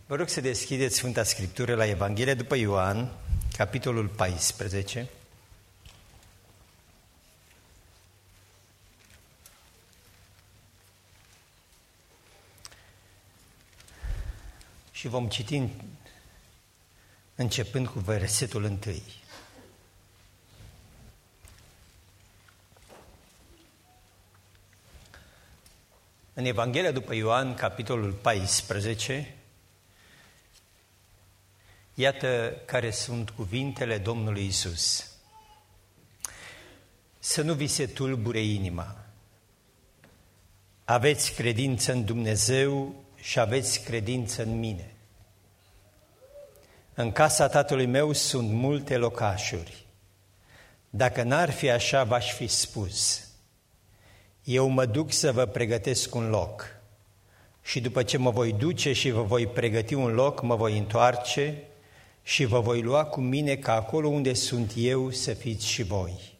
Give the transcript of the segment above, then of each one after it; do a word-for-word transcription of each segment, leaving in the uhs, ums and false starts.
Vă rog să deschideți Sfânta Scriptură la Evanghelia după Ioan, capitolul paisprezece. Și vom citi începând cu versetul întâi. În Evanghelia după Ioan, capitolul paisprezece, iată care sunt cuvintele Domnului Iisus. Să nu vi se tulbure inima. Aveți credință în Dumnezeu și aveți credință în mine. În casa Tatălui meu sunt multe locașuri. Dacă n-ar fi așa, v-aș fi spus. Eu mă duc să vă pregătesc un loc. Și după ce mă voi duce și vă voi pregăti un loc, mă voi întoarce și vă voi lua cu mine ca acolo unde sunt eu să fiți și voi.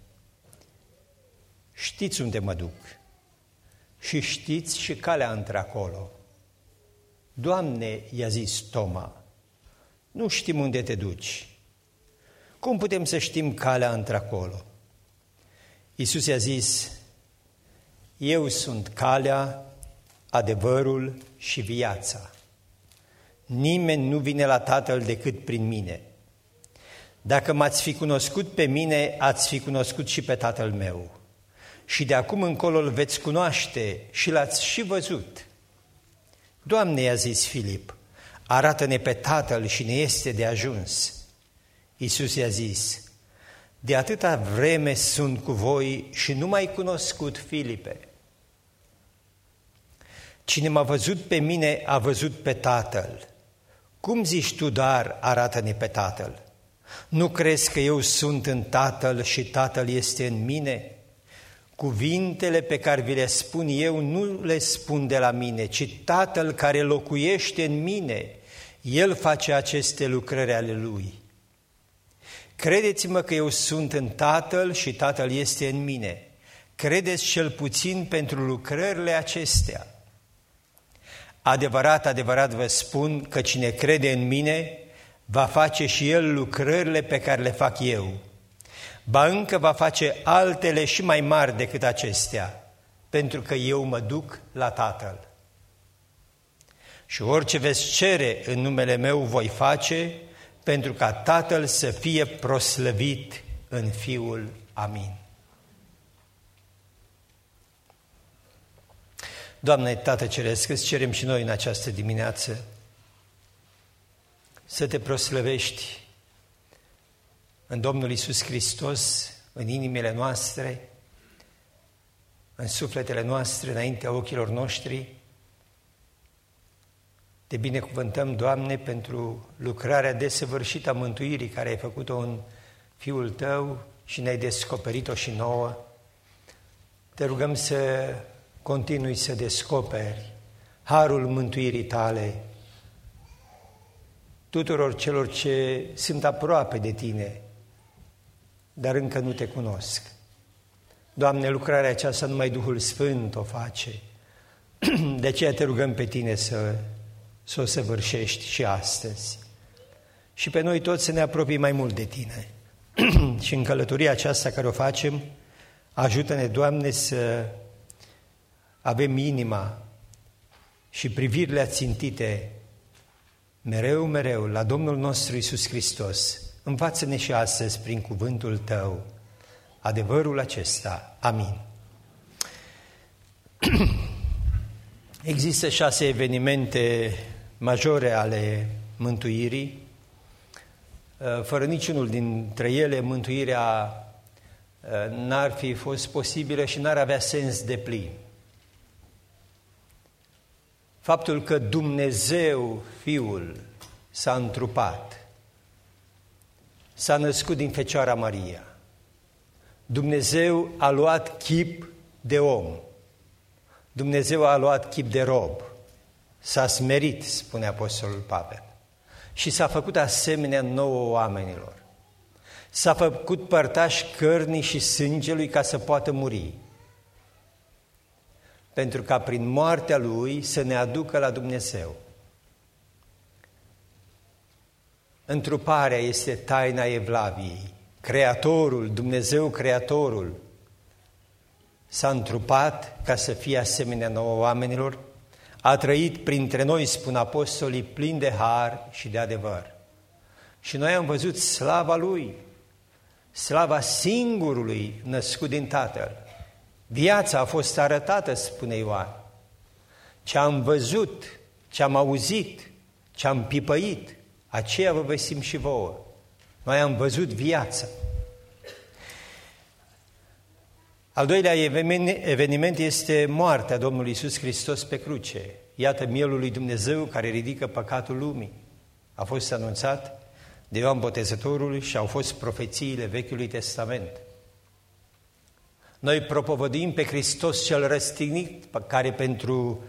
Știți unde mă duc și știți și calea într-acolo. Doamne, i-a zis Toma, nu știm unde te duci. Cum putem să știm calea într-acolo? Iisus i-a zis, eu sunt calea, adevărul și viața. Nimeni nu vine la Tatăl decât prin mine. Dacă m-ați fi cunoscut pe mine, ați fi cunoscut și pe Tatăl meu. Și de acum încolo îl veți cunoaște și l-ați și văzut. Doamne, i-a zis Filip, arată-ne pe Tatăl și ne este de ajuns. Iisus i-a zis, de atâta vreme sunt cu voi și nu m-ai cunoscut, Filipe. Cine m-a văzut pe mine, a văzut pe Tatăl. Cum zici tu, dar arată-ne pe Tatăl? Nu crezi că eu sunt în Tatăl și Tatăl este în mine? Cuvintele pe care vi le spun eu nu le spun de la mine, ci Tatăl care locuiește în mine, El face aceste lucrări ale Lui. Credeți-mă că eu sunt în Tatăl și Tatăl este în mine. Credeți cel puțin pentru lucrările acestea. Adevărat, adevărat vă spun că cine crede în mine va face și el lucrările pe care le fac eu. Ba încă va face altele și mai mari decât acestea, pentru că eu mă duc la Tatăl. Și orice veți cere în numele meu voi face, pentru ca Tatăl să fie proslăvit în Fiul. Amin. Doamne, Tată Ceresc, îți cerem și noi în această dimineață să te proslăvești în Domnul Iisus Hristos, în inimile noastre, în sufletele noastre, înaintea ochilor noștri. Te binecuvântăm, Doamne, pentru lucrarea desăvârșită a mântuirii care ai făcut-o în Fiul Tău și ne-ai descoperit-o și nouă. Te rugăm să continui să descoperi harul mântuirii Tale tuturor celor ce sunt aproape de Tine, dar încă nu Te cunosc. Doamne, lucrarea aceasta numai Duhul Sfânt o face. De aceea Te rugăm pe Tine să, să o săvârșești și astăzi. Și pe noi toți să ne apropii mai mult de Tine. Și în călătoria aceasta care o facem, ajută-ne, Doamne, să avem inima și privirile ațintite mereu, mereu la Domnul nostru Iisus Hristos. Învață-ne și astăzi prin cuvântul Tău adevărul acesta. Amin. Există șase evenimente majore ale mântuirii. Fără niciunul dintre ele, mântuirea n-ar fi fost posibilă și n-ar avea sens deplin. Faptul că Dumnezeu, Fiul, s-a întrupat, s-a născut din Fecioara Maria. Dumnezeu a luat chip de om. Dumnezeu a luat chip de rob. S-a smerit, spune Apostolul Pavel, și s-a făcut asemenea nouă oamenilor. S-a făcut părtaș cărnii și sângelui ca să poată muri. pentru ca prin moartea Lui să ne aducă la Dumnezeu. Întruparea este taina Evlaviei. Creatorul, Dumnezeu Creatorul, s-a întrupat ca să fie asemenea nouă oamenilor, a trăit printre noi, spun apostolii, plin de har și de adevăr. Și noi am văzut slava Lui, slava singurului născut din Tatăl. Viața a fost arătată, spune Ioan. Ce am văzut, ce am auzit, ce am pipăit, aceea vă vestim și vouă. Noi am văzut viața. Al doilea eveniment este moartea Domnului Iisus Hristos pe cruce. Iată mielul lui Dumnezeu care ridică păcatul lumii. A fost anunțat de Ioan Botezătorul și au fost profețiile Vechiului Testament. Noi propovăduim pe Hristos cel răstignit, care pentru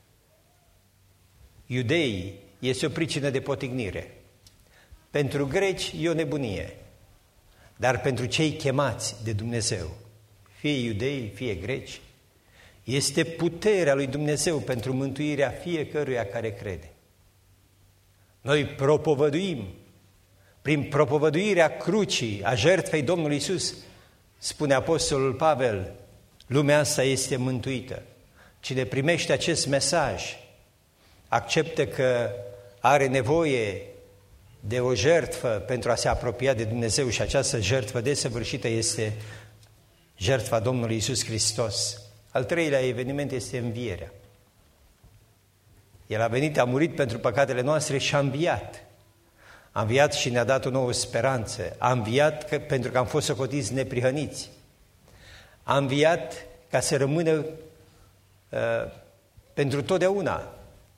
iudei este o pricină de potignire. Pentru greci e o nebunie, dar pentru cei chemați de Dumnezeu, fie iudei, fie greci, este puterea lui Dumnezeu pentru mântuirea fiecăruia care crede. Noi propovăduim, prin propovăduirea crucii, a jertfei Domnului Iisus, spune Apostolul Pavel, lumea asta este mântuită. Cine primește acest mesaj, acceptă că are nevoie de o jertfă pentru a se apropia de Dumnezeu și această jertfă desăvârșită este jertfa Domnului Iisus Hristos. Al treilea eveniment este învierea. El a venit, a murit pentru păcatele noastre și a înviat. A înviat și ne-a dat o nouă speranță. A înviat că, pentru că am fost socotiți neprihăniți. A înviat ca să rămână uh, pentru totdeauna.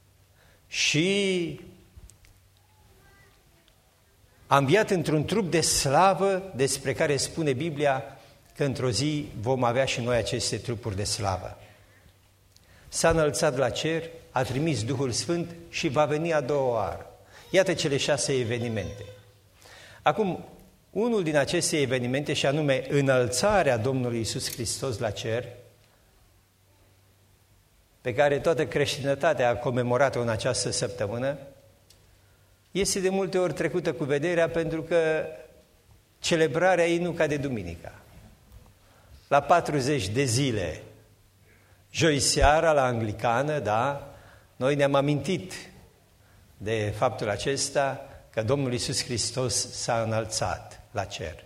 Și a înviat într-un trup de slavă despre care spune Biblia că într-o zi vom avea și noi aceste trupuri de slavă. S-a înălțat la cer, a trimis Duhul Sfânt și va veni a doua oară. Iată cele șase evenimente. Acum, unul din aceste evenimente, și anume înălțarea Domnului Iisus Hristos la cer, pe care toată creștinătatea a comemorat-o în această săptămână, este de multe ori trecută cu vederea pentru că celebrarea ei nu cade duminica. La patruzeci de zile, joi seara la anglicană, da, noi ne-am amintit de faptul acesta că Domnul Iisus Hristos s-a înălțat la cer.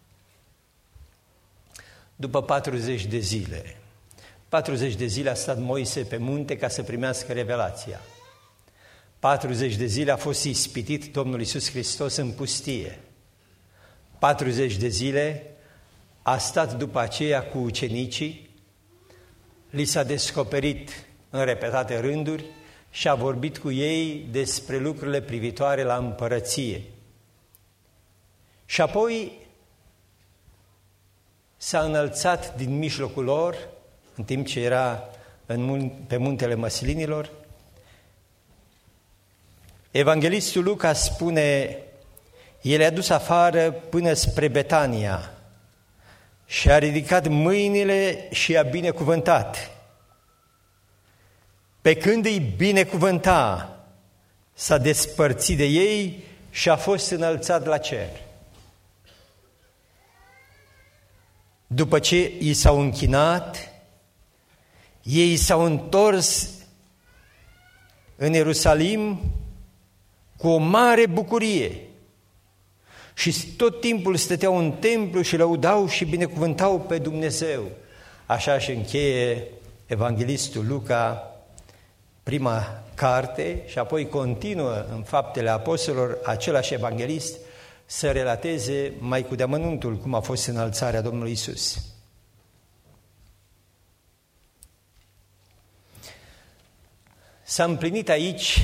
După patruzeci de zile, patruzeci de zile a stat Moise pe munte ca să primească revelația. patruzeci de zile a fost ispitit Domnul Iisus Hristos în pustie. patruzeci de zile a stat după aceea cu ucenicii, li s-a descoperit în repetate rânduri și a vorbit cu ei despre lucrurile privitoare la împărăție. Și apoi s-a înălțat din mijlocul lor, în timp ce era în, pe muntele Măslinilor. Evanghelistul Luca spune, el i-a dus afară până spre Betania și a ridicat mâinile și i-a binecuvântat. Pe când îi binecuvânta, s-a despărțit de ei și a fost înălțat la cer. După ce i s-au închinat, ei s-au întors în Ierusalim cu o mare bucurie și tot timpul stăteau în templu și lăudau și binecuvântau pe Dumnezeu. Așa și încheie evanghelistul Luca prima carte și apoi continuă în Faptele Apostolilor același evanghelist să relateze mai cu deamănuntul cum a fost înălțarea Domnului Iisus. S-a împlinit aici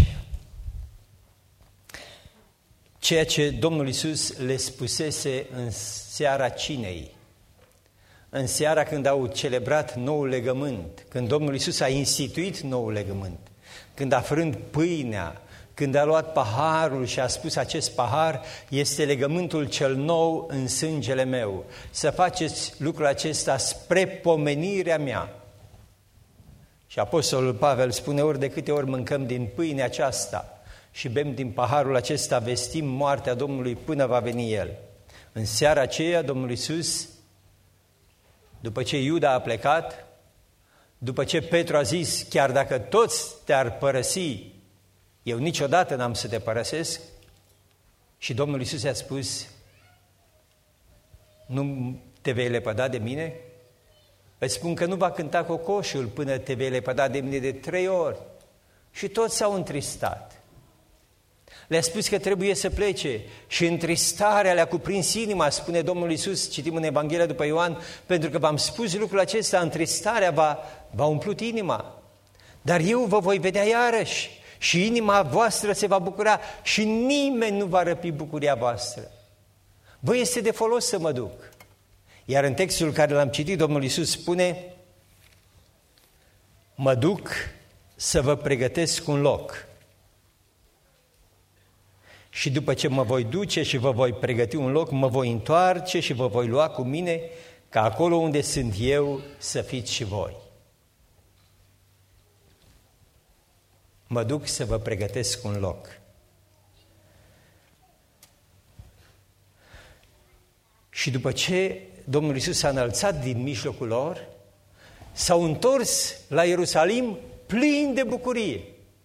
ceea ce Domnul Iisus le spusese în seara cinei, în seara când au celebrat noul legământ, când Domnul Iisus a instituit noul legământ, când a frânt pâinea, când a luat paharul și a spus acest pahar este legământul cel nou în sângele meu. Să faceți lucrul acesta spre pomenirea mea. Și Apostolul Pavel spune ori de câte ori mâncăm din pâinea aceasta și bem din paharul acesta, vestim moartea Domnului până va veni El. În seara aceea, Domnul Iisus, după ce Iuda a plecat, după ce Petru a zis, chiar dacă toți te-ar părăsi, eu niciodată n-am să te părăsesc, și Domnul Iisus i-a spus, nu te vei lepăda de mine? Îți spun că nu va cânta cocoșul până te vei lepăda de mine de trei ori. Și toți s-au întristat. Le-a spus că trebuie să plece și întristarea le-a cuprins inima, spune Domnul Iisus, citim în Evanghelia după Ioan, pentru că v-am spus lucrul acesta, întristarea va, va umplut inima. Dar eu vă voi vedea iarăși și inima voastră se va bucura și nimeni nu va răpi bucuria voastră. Vă este de folos să mă duc. Iar în textul care l-am citit, Domnul Iisus spune, mă duc să vă pregătesc un loc. Și după ce mă voi duce și vă voi pregăti un loc, mă voi întoarce și vă voi lua cu mine, ca acolo unde sunt eu să fiți și voi. Mă duc să vă pregătesc un loc. Și după ce Domnul Iisus s-a înălțat din mijlocul lor, s-au întors la Ierusalim plini de bucurie.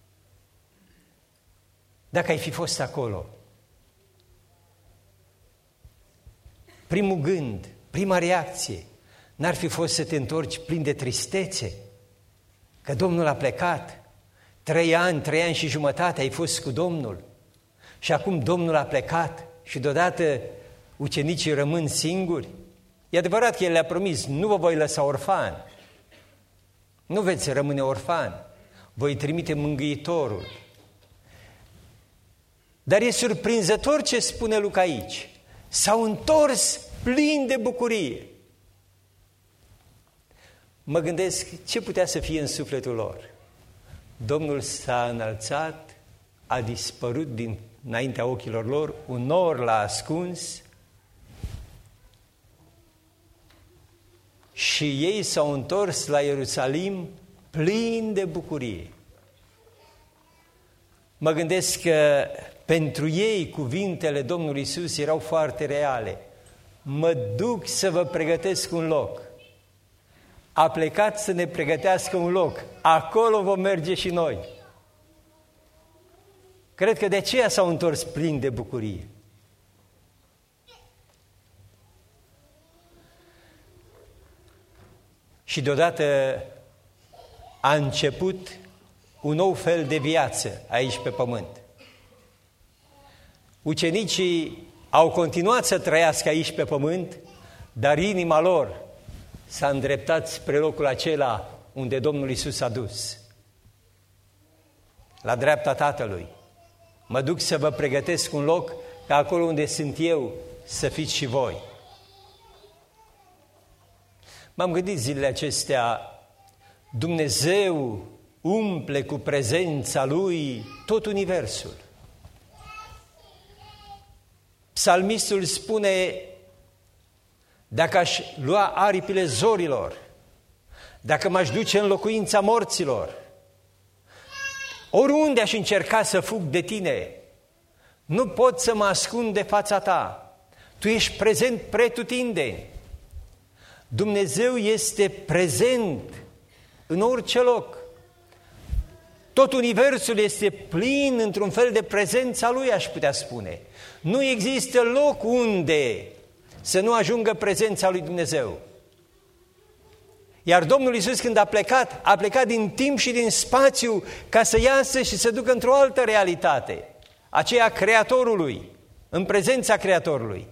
Dacă ai fi fost acolo, primul gând, prima reacție, n-ar fi fost să te întorci plin de tristețe, că Domnul a plecat, trei ani, trei ani și jumătate ai fost cu Domnul și acum Domnul a plecat și deodată ucenicii rămân singuri? E adevărat că El le-a promis, nu vă voi lăsa orfani, nu veți rămâne orfani, voi trimite Mângâietorul. Dar e surprinzător ce spune Luca aici. S-au întors plini de bucurie. Mă gândesc ce putea să fie în sufletul lor. Domnul s-a înălțat, a dispărut din înaintea ochilor lor, un nor l-a ascuns și ei s-au întors la Ierusalim plini de bucurie. Mă gândesc că pentru ei cuvintele Domnului Iisus erau foarte reale. Mă duc să vă pregătesc un loc. A plecat să ne pregătească un loc. Acolo vom merge și noi. Cred că de aceea s-au întors plini de bucurie. Și deodată a început un nou fel de viață aici pe pământ. Ucenicii au continuat să trăiască aici pe pământ, dar inima lor s-a îndreptat spre locul acela unde Domnul Iisus a dus, la dreapta Tatălui. Mă duc să vă pregătesc un loc, ca acolo unde sunt eu să fiți și voi. M-am gândit zilele acestea, Dumnezeu umple cu prezența Lui tot universul. Psalmistul spune, dacă aș lua aripile zorilor, dacă m-aș duce în locuința morților, oriunde aș încerca să fug de tine, nu pot să mă ascund de fața ta. Tu ești prezent pretutindeni. Dumnezeu este prezent în orice loc. Tot universul este plin într-un fel de prezența Lui, aș putea spune. Nu există loc unde să nu ajungă prezența lui Dumnezeu. Iar Domnul Iisus, când a plecat, a plecat din timp și din spațiu ca să iasă și să ducă într-o altă realitate, aceea Creatorului, în prezența Creatorului.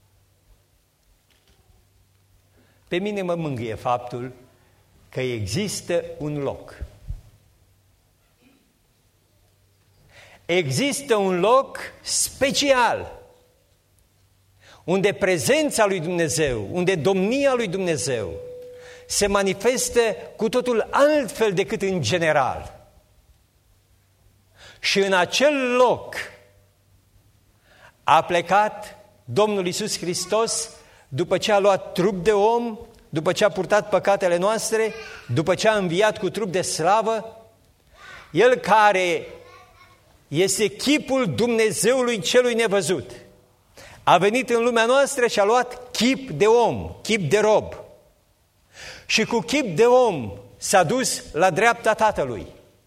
Pe mine mă mângâie faptul că există un loc. Există un loc special unde prezența lui Dumnezeu, unde domnia lui Dumnezeu se manifestă cu totul altfel decât în general. Și în acel loc a plecat Domnul Iisus Hristos după ce a luat trup de om, după ce a purtat păcatele noastre, după ce a înviat cu trup de slavă, El care este chipul Dumnezeului celui nevăzut. A venit în lumea noastră și a luat chip de om, chip de rob. Și cu chip de om s-a dus la dreapta Tatălui.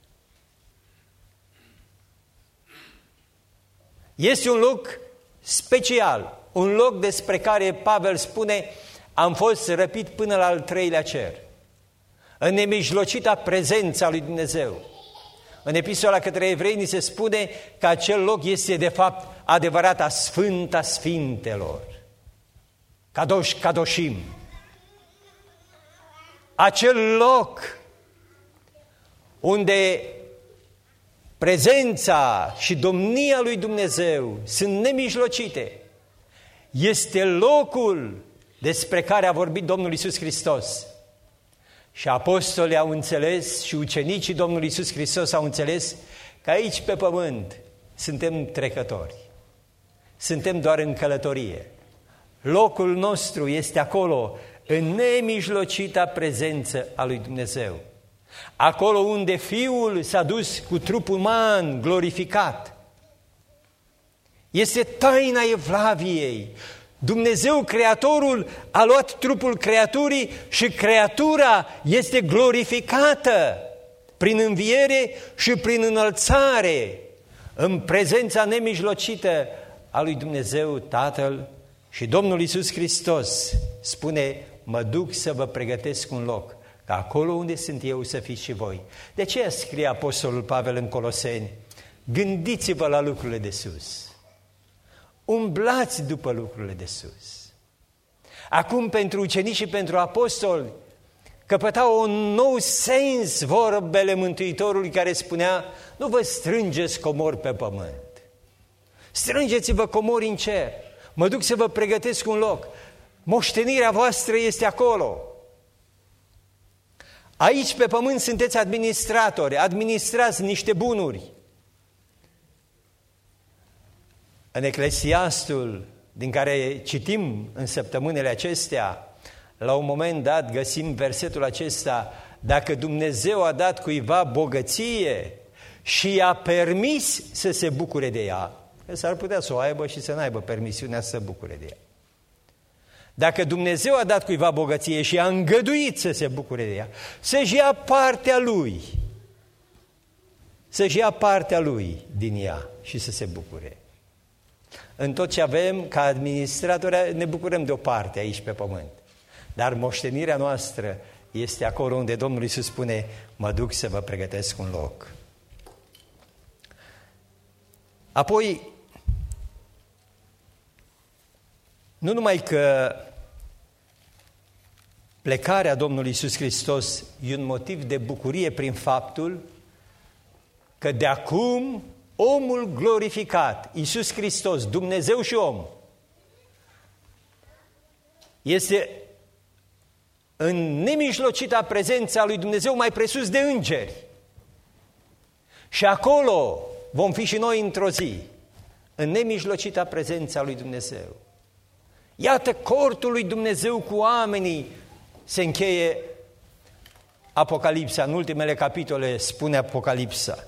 Este un loc special, un loc despre care Pavel spune: am fost răpit până la al treilea cer, în nemijlocita prezența lui Dumnezeu. În epistola către evrei ni se spune că acel loc este de fapt adevărata Sfânta Sfintelor, Kadosh Kadoshim. Acel loc unde prezența și domnia lui Dumnezeu sunt nemijlocite, este locul despre care a vorbit Domnul Iisus Hristos. Și apostolii au înțeles și ucenicii Domnului Iisus Hristos au înțeles că aici pe pământ suntem trecători. Suntem doar în călătorie. Locul nostru este acolo, în nemijlocita prezență a lui Dumnezeu. Acolo unde Fiul s-a dus cu trup uman glorificat. Este taina Evlaviei. Dumnezeu, Creatorul, a luat trupul creaturii și creatura este glorificată prin înviere și prin înălțare în prezența nemijlocită a lui Dumnezeu Tatăl. Și Domnul Iisus Hristos spune: mă duc să vă pregătesc un loc, ca acolo unde sunt eu să fiți și voi. De ce scrie apostolul Pavel în Coloseni: gândiți-vă la lucrurile de sus. Umblați după lucrurile de sus. Acum, pentru ucenici și pentru apostoli, căpătau un nou sens vorbele Mântuitorului care spunea: nu vă strângeți comori pe pământ, strângeți-vă comori în cer, mă duc să vă pregătesc un loc, moștenirea voastră este acolo. Aici pe pământ sunteți administratori, administrați niște bunuri. În Eclesiastul din care citim în săptămânile acestea, la un moment dat găsim versetul acesta: dacă Dumnezeu a dat cuiva bogăție și i-a permis să se bucure de ea, că s-ar putea să o aibă și să n-aibă permisiunea să se bucure de ea. Dacă Dumnezeu a dat cuiva bogăție și a îngăduit să se bucure de ea, să-și ia partea lui, să-și ia partea lui din ea și să se bucure. În tot ce avem, ca administratori, ne bucurăm de o parte aici pe pământ. Dar moștenirea noastră este acolo unde Domnul Iisus spune: mă duc să vă pregătesc un loc. Apoi, nu numai că plecarea Domnului Iisus Hristos e un motiv de bucurie prin faptul că de acum omul glorificat, Iisus Hristos, Dumnezeu și om, este în nemijlocita prezența lui Dumnezeu mai presus de îngeri. Și acolo vom fi și noi într-o zi, în nemijlocita prezența lui Dumnezeu. Iată cortul lui Dumnezeu cu oamenii. Se încheie Apocalipsa, în ultimele capitole spune Apocalipsa.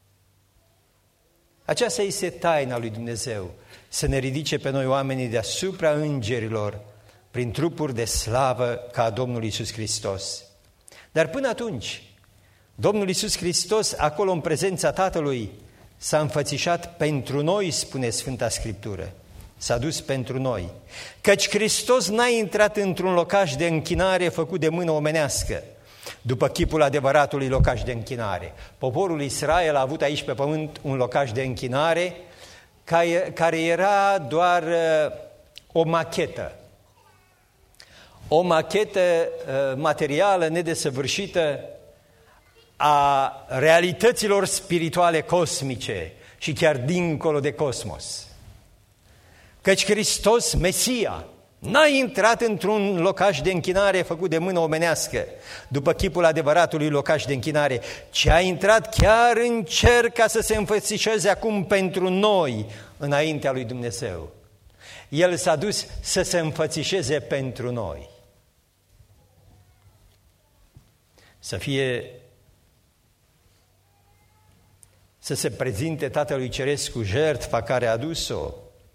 Aceasta este taina lui Dumnezeu, să ne ridice pe noi oamenii deasupra îngerilor prin trupuri de slavă ca a Domnului Iisus Hristos. Dar până atunci, Domnul Iisus Hristos, acolo în prezența Tatălui, s-a înfățișat pentru noi, spune Sfânta Scriptură. S-a dus pentru noi. Căci Hristos n-a intrat într-un locaș de închinare făcut de mână omenească, după chipul adevăratului locaș de închinare. Poporul Israel a avut aici pe pământ un locaș de închinare care era doar o machetă. O machetă materială nedesăvârșită a realităților spirituale cosmice și chiar dincolo de cosmos. Căci Hristos, Mesia, n-a intrat într-un locaș de închinare făcut de mână omenească, după chipul adevăratului locaș de închinare, ci a intrat chiar în cer ca să se înfățișeze acum pentru noi înaintea lui Dumnezeu. El s-a dus să se înfățișeze pentru noi. Să fie, să se prezinte Tatălui Ceresc cu jertfa care a adus-o,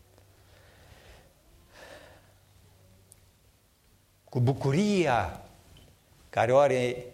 cu bucuria care o are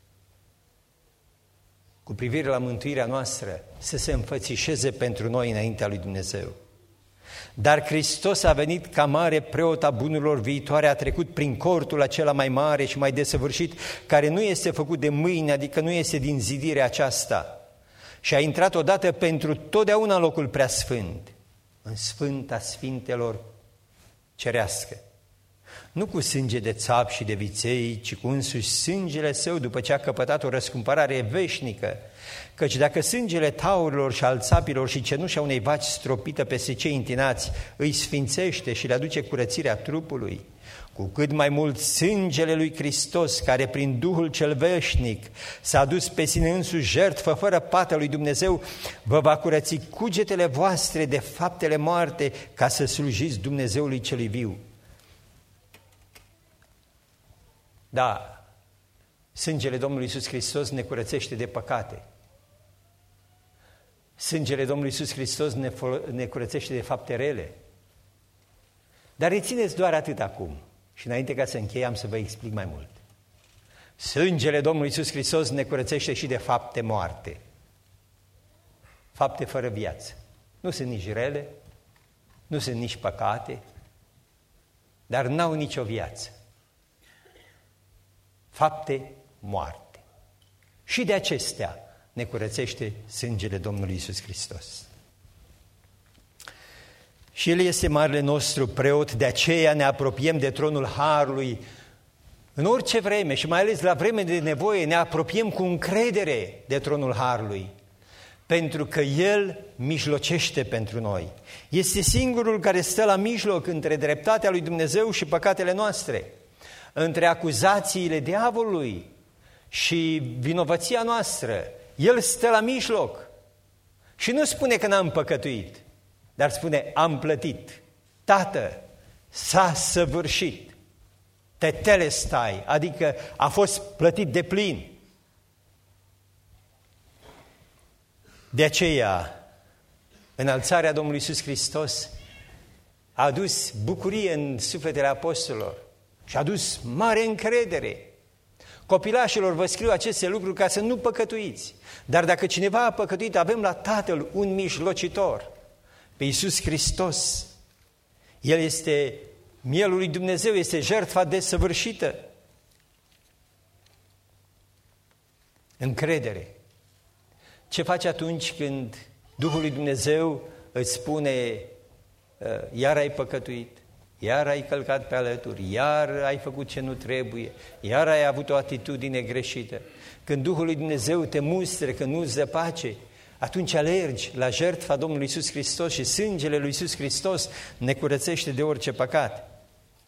cu privire la mântuirea noastră, să se înfățișeze pentru noi înaintea lui Dumnezeu. Dar Hristos a venit ca mare preot a bunurilor viitoare, a trecut prin cortul acela mai mare și mai desăvârșit, care nu este făcut de mâini, adică nu este din zidirea aceasta, și a intrat odată pentru totdeauna în locul preasfânt, în Sfânta Sfintelor cerească. Nu cu sânge de țap și de viței, ci cu însuși sângele său, după ce a căpătat o răscumpărare veșnică. Căci dacă sângele taurilor și al țapilor și cenușa unei vaci stropită peste cei întinați îi sfințește și le aduce curățirea trupului, cu cât mai mult sângele lui Hristos, care prin Duhul cel veșnic s-a adus pe sine însuși jertfă fără pată lui Dumnezeu, vă va curăți cugetele voastre de faptele moarte, ca să slujiți Dumnezeului celui viu. Da, sângele Domnului Iisus Hristos ne curățește de păcate. Sângele Domnului Iisus Hristos ne, ne curățește de fapte rele. Dar rețineți doar atât acum. Și înainte ca să închei, am să vă explic mai mult. Sângele Domnului Iisus Hristos ne curățește și de fapte moarte. Fapte fără viață. Nu sunt nici rele, nu sunt nici păcate, dar n-au nicio viață. Fapte moarte. Și de acestea ne curățește sângele Domnului Iisus Hristos. Și El este marele nostru preot, de aceea ne apropiem de tronul Harului în orice vreme și mai ales la vreme de nevoie, ne apropiem cu încredere de tronul Harului, pentru că El mijlocește pentru noi. Este singurul care stă la mijloc între dreptatea lui Dumnezeu și păcatele noastre, între acuzațiile diavolului și vinovăția noastră. El stă la mijloc și nu spune că n-am păcătuit, dar spune, am plătit. Tată, s-a săvârșit. Tetelestai, adică a fost plătit de plin. De aceea, înălțarea Domnului Iisus Hristos a adus bucurie în sufletele apostolilor și a adus mare încredere. Copilașilor, vă scriu aceste lucruri ca să nu păcătuiți. Dar dacă cineva a păcătuit, avem la Tatăl un mijlocitor, pe Iisus Hristos. El este mielul lui Dumnezeu, este jertfa desăvârșită. Încredere. Ce faci atunci când Duhul lui Dumnezeu îți spune, iar ai păcătuit, iar ai călcat pe alături, iar ai făcut ce nu trebuie, iar ai avut o atitudine greșită? Când Duhul lui Dumnezeu te mustre, când nu-ți dă pace, atunci alergi la jertfa Domnului Iisus Hristos și sângele lui Iisus Hristos ne curățește de orice păcat.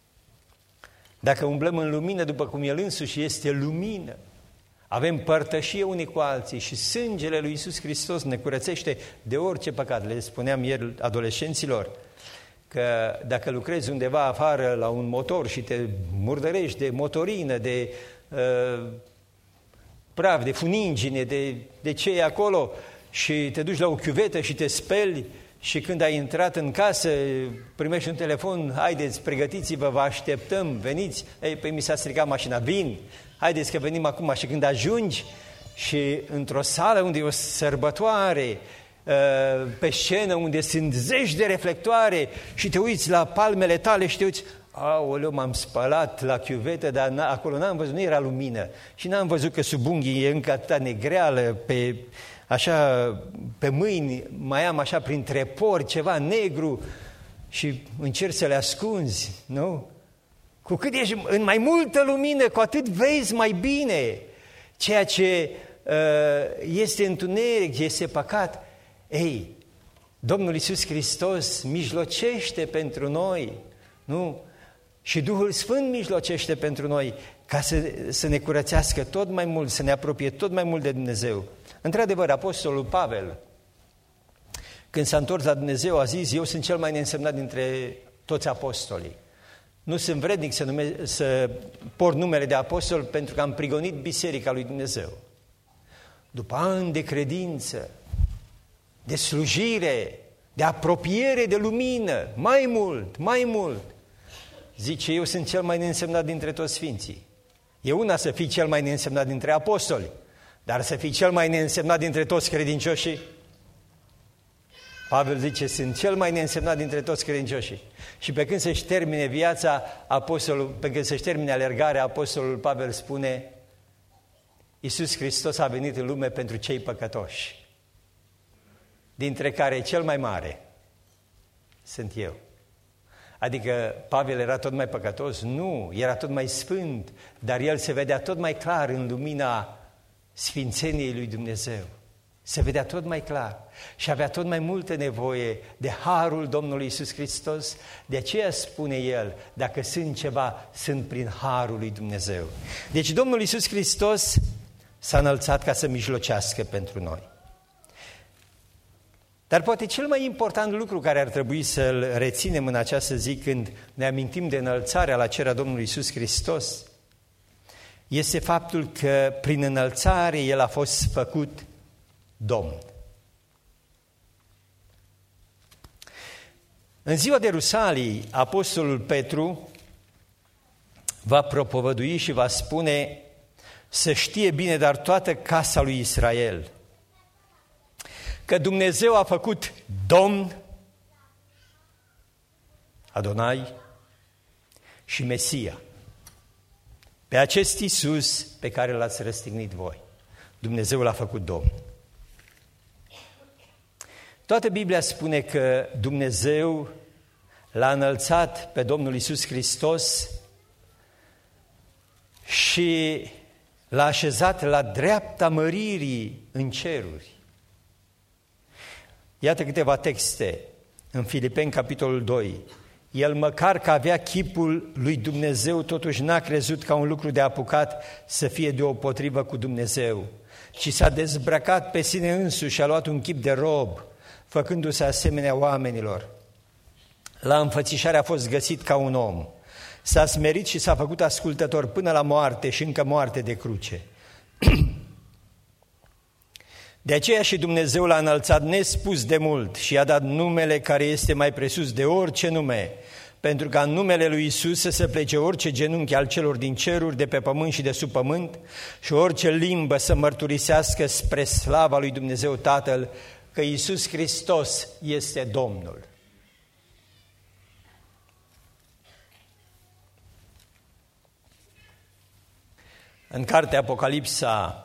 Dacă umblăm în lumină, după cum El însuși este lumină, avem părtășie unii cu alții și sângele lui Iisus Hristos ne curățește de orice păcat. Le spuneam ieri adolescenților că dacă lucrezi undeva afară la un motor și te murdărești de motorină, de uh, praf, de funingine, de, de ce e acolo, și te duci la o chiuvetă și te speli și când ai intrat în casă primești un telefon, haideți, pregătiți-vă, vă așteptăm, veniți, ei, păi mi s-a stricat mașina, vin, haideți că venim acum. Și când ajungi și într-o sală unde e o sărbătoare, pe scenă unde sunt zeci de reflectoare și te uiți la palmele tale și te uiți, aoleu, m-am spălat la chiuvetă, dar acolo n-am văzut, nu era lumină și n-am văzut că sub unghii e încă atâta negreală, pe, așa, pe mâini mai am așa printre pori ceva negru și încerci să le ascunzi, nu? Cu cât ești în mai multă lumină, cu atât vezi mai bine ceea ce uh, este întuneric, este păcat. Ei, Domnul Iisus Hristos mijlocește pentru noi, nu? Și Duhul Sfânt mijlocește pentru noi ca să, să ne curățească tot mai mult, să ne apropie tot mai mult de Dumnezeu. Într-adevăr, Apostolul Pavel, când s-a întors la Dumnezeu, a zis, eu sunt cel mai neînsemnat dintre toți apostolii. Nu sunt vrednic să, nume, să port numele de apostol pentru că am prigonit biserica lui Dumnezeu. După ani de credință, de slujire, de apropiere, de lumină, mai mult, mai mult. Zice, eu sunt cel mai neînsemnat dintre toți sfinții. E una să fii cel mai neînsemnat dintre apostoli, dar să fii cel mai neînsemnat dintre toți credincioșii. Pavel zice, sunt cel mai neînsemnat dintre toți credincioșii. Și pe când să-și termine viața, apostolul, pe când să-și termine alergarea, apostolul Pavel spune, Iisus Hristos a venit în lume pentru cei păcătoși, dintre care cel mai mare sunt eu. Adică Pavel era tot mai păcătos? Nu, era tot mai sfânt, dar el se vedea tot mai clar în lumina sfințeniei lui Dumnezeu. Se vedea tot mai clar și avea tot mai multă nevoie de harul Domnului Iisus Hristos. De aceea spune el, dacă sunt ceva, sunt prin harul lui Dumnezeu. Deci Domnul Iisus Hristos s-a înălțat ca să mijlocească pentru noi. Dar poate cel mai important lucru care ar trebui să-l reținem în această zi când ne amintim de înălțarea la cer a Domnului Iisus Hristos este faptul că prin înălțare El a fost făcut Domn. În ziua de Rusalii, apostolul Petru va propovădui și va spune să știe bine, dar toată casa lui Israel, că Dumnezeu a făcut Domn, Adonai și Mesia pe acest Iisus pe care l-ați răstignit voi. Dumnezeu l-a făcut Domn. Toată Biblia spune că Dumnezeu l-a înălțat pe Domnul Iisus Hristos și l-a așezat la dreapta măririi în ceruri. Iată câteva texte în Filipeni, capitolul doi. El, măcar că avea chipul lui Dumnezeu, totuși n-a crezut ca un lucru de apucat să fie deopotrivă cu Dumnezeu, ci s-a dezbrăcat pe sine însuși și a luat un chip de rob, făcându-se asemenea oamenilor. La înfățișare a fost găsit ca un om. S-a smerit și s-a făcut ascultător până la moarte și încă moarte de cruce. De aceea și Dumnezeu l-a înălțat nespus de mult și i-a dat numele care este mai presus de orice nume, pentru ca în numele lui Iisus să se plece orice genunchi al celor din ceruri, de pe pământ și de sub pământ, și orice limbă să mărturisească spre slava lui Dumnezeu Tatăl că Iisus Hristos este Domnul. În cartea Apocalipsa,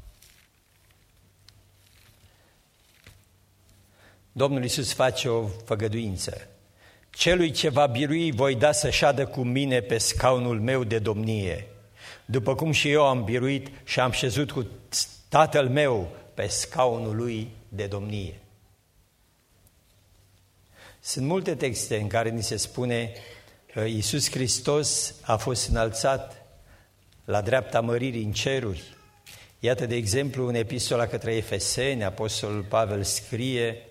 Domnul Iisus face o făgăduință. Celui ce va birui voi da să șadă cu mine pe scaunul meu de domnie, după cum și eu am biruit și am șezut cu Tatăl meu pe scaunul lui de domnie. Sunt multe texte în care ni se spune că Iisus Hristos a fost înălțat la dreapta măririi în ceruri. Iată, de exemplu, în epistola către Efeseni, apostolul Pavel scrie: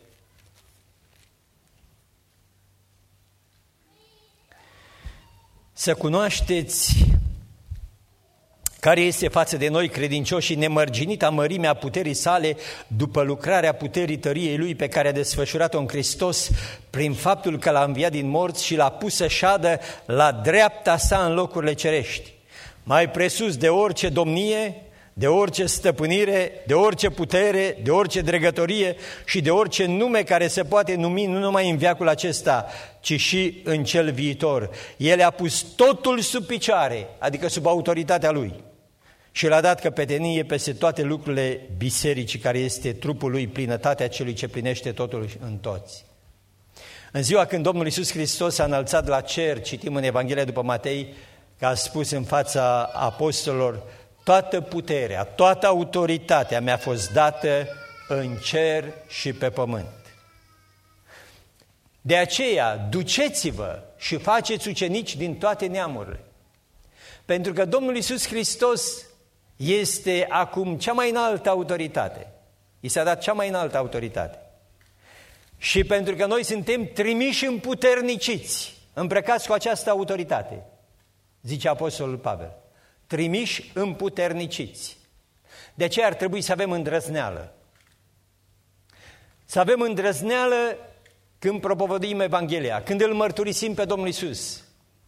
să cunoașteți care este față de noi credincioși nemărginita mărimea puterii sale după lucrarea puterii tăriei lui pe care a desfășurat-o în Hristos prin faptul că l-a înviat din morți și l-a pus să șadă la dreapta sa în locurile cerești, mai presus de orice domnie, de orice stăpânire, de orice putere, de orice dregătorie și de orice nume care se poate numi nu numai în veacul acesta, ci și în cel viitor. El a pus totul sub picioare, adică sub autoritatea lui, și l-a dat căpetenie peste toate lucrurile bisericii, care este trupul lui, plinătatea celui ce plinește totul în toți. În ziua când Domnul Iisus Hristos s-a înălțat la cer, citim în Evanghelia după Matei, că a spus în fața apostolilor: toată puterea, toată autoritatea mi-a fost dată în cer și pe pământ. De aceea, duceți-vă și faceți ucenici din toate neamurile. Pentru că Domnul Iisus Hristos este acum cea mai înaltă autoritate. I s-a dat cea mai înaltă autoritate. Și pentru că noi suntem trimiși împuterniciți, îmbrăcați cu această autoritate, zice apostolul Pavel, trimiși împuterniciți. De aceea ar trebui să avem îndrăzneală. Să avem îndrăzneală când propovăduim Evanghelia, când îl mărturisim pe Domnul Iisus.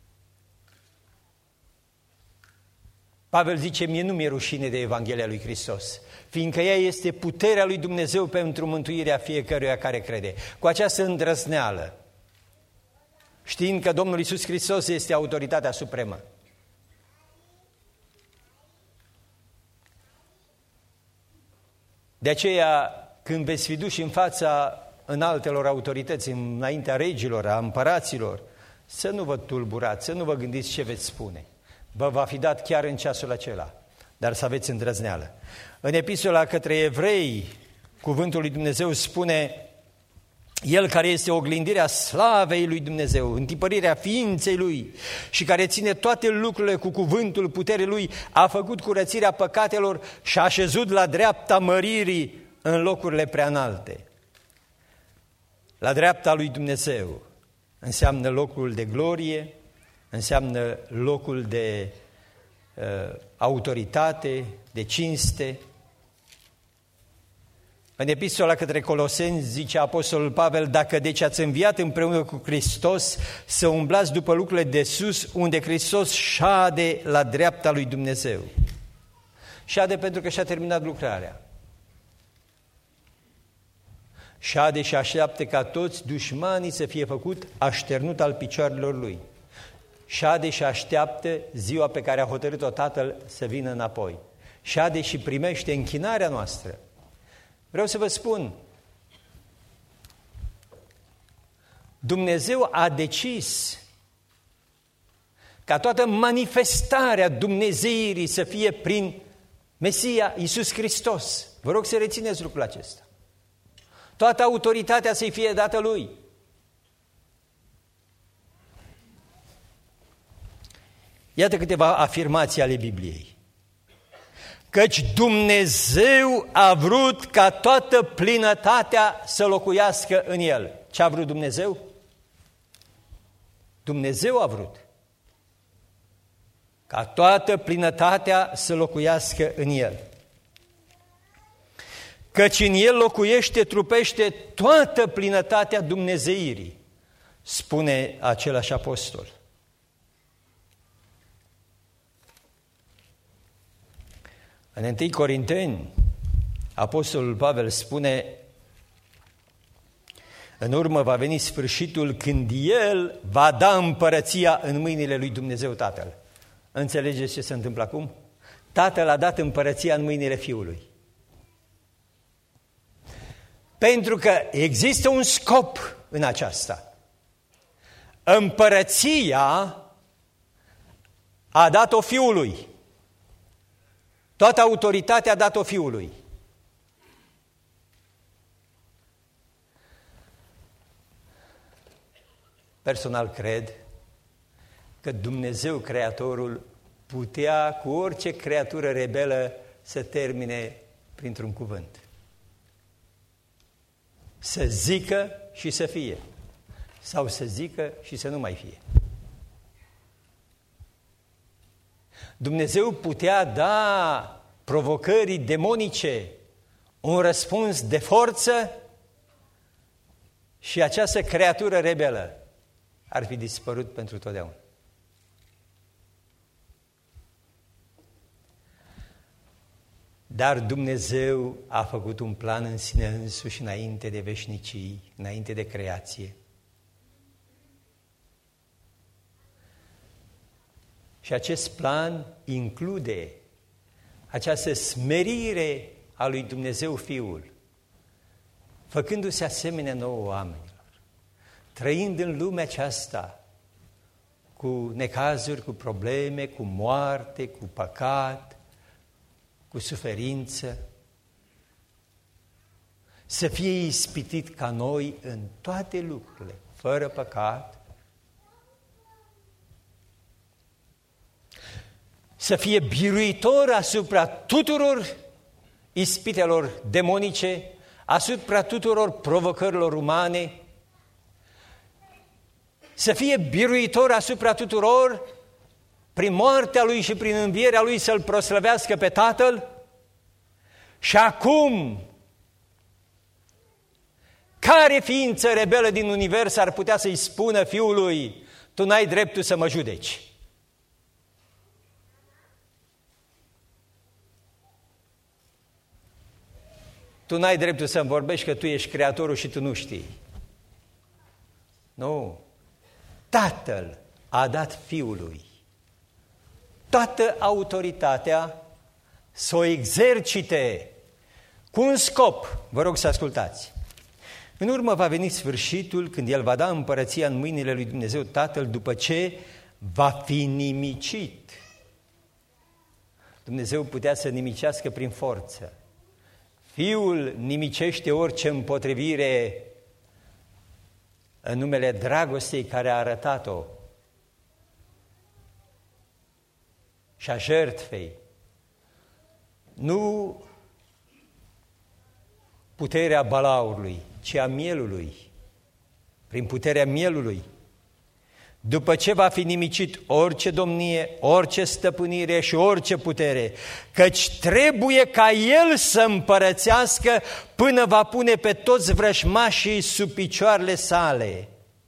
Pavel zice, mie nu mi-e rușine de Evanghelia lui Hristos, fiindcă ea este puterea lui Dumnezeu pentru mântuirea fiecăruia care crede. Cu această îndrăzneală, știind că Domnul Iisus Hristos este autoritatea supremă. De aceea, când veți fi duși în fața înaltelor autorități, înaintea regilor, a împăraților, să nu vă tulburați, să nu vă gândiți ce veți spune. Vă va fi dat chiar în ceasul acela, dar să aveți îndrăzneală. În epistola către evrei, cuvântul lui Dumnezeu spune, El care este oglindirea slavei lui Dumnezeu, întipărirea ființei Lui și care ține toate lucrurile cu cuvântul puterii Lui, a făcut curățirea păcatelor și a așezut la dreapta măririi în locurile preanalte. La dreapta lui Dumnezeu înseamnă locul de glorie, înseamnă locul de uh, autoritate, de cinste. În epistola către Coloseni zice apostolul Pavel, dacă deci ați înviat împreună cu Hristos, să umblați după lucrurile de sus, unde Hristos șade la dreapta lui Dumnezeu. Șade pentru că și-a terminat lucrarea. Șade și așteaptă ca toți dușmanii să fie făcut așternut al picioarelor lui. Șade și așteaptă ziua pe care a hotărât-o Tatăl să vină înapoi. Șade și primește închinarea noastră. Vreau să vă spun, Dumnezeu a decis ca toată manifestarea dumnezeirii să fie prin Mesia Iisus Hristos. Vă rog să rețineți lucrul acesta. Toată autoritatea să-i fie dată Lui. Iată câteva afirmații ale Bibliei. Căci Dumnezeu a vrut ca toată plinătatea să locuiască în El. Ce a vrut Dumnezeu? Dumnezeu a vrut ca toată plinătatea să locuiască în El. Căci în El locuiește, trupește toată plinătatea dumnezeirii, spune același apostol. În întâi Corinteni, apostolul Pavel spune, în urmă va veni sfârșitul când El va da împărăția în mâinile lui Dumnezeu Tatăl. Înțelegeți ce se întâmplă acum? Tatăl a dat împărăția în mâinile Fiului. Pentru că există un scop în aceasta. Împărăția a dat-o Fiului. Toată autoritatea a dat-o Fiului. Personal cred că Dumnezeu, Creatorul, putea cu orice creatură rebelă să termine printr-un cuvânt. Să zică și să fie. Sau să zică și să nu mai fie. Dumnezeu putea da provocării demonice un răspuns de forță și această creatură rebelă ar fi dispărut pentru totdeauna. Dar Dumnezeu a făcut un plan în sine însuși înainte de veșnicii, înainte de creație. Și acest plan include această smerire a lui Dumnezeu Fiul, făcându-se asemenea nouă oamenilor, trăind în lumea aceasta cu necazuri, cu probleme, cu moarte, cu păcat, cu suferință, să fie ispitit ca noi în toate lucrurile, fără păcat, să fie biruitor asupra tuturor ispitelor demonice, asupra tuturor provocărilor umane, să fie biruitor asupra tuturor, prin moartea Lui și prin învierea Lui să-L proslăvească pe Tatăl și acum Care ființă rebelă din univers ar putea să-i spună fiului, tu n-ai dreptul să mă judeci? Tu n-ai dreptul să-mi vorbești că tu ești creatorul și tu nu știi. Nu. Tatăl a dat fiului toată autoritatea să o exercite cu un scop. Vă rog să ascultați. În urmă va veni sfârșitul când El va da împărăția în mâinile lui Dumnezeu Tatăl după ce va fi nimicit. Dumnezeu putea să nimicească prin forță. Fiul nimicește orice împotrivire în numele dragostei care a arătat-o și a jertfei. Nu puterea balaurului, ci a mielului, prin puterea mielului. După ce va fi nimicit orice domnie, orice stăpânire și orice putere, căci trebuie ca El să împărățească până va pune pe toți vrăjmașii sub picioarele sale.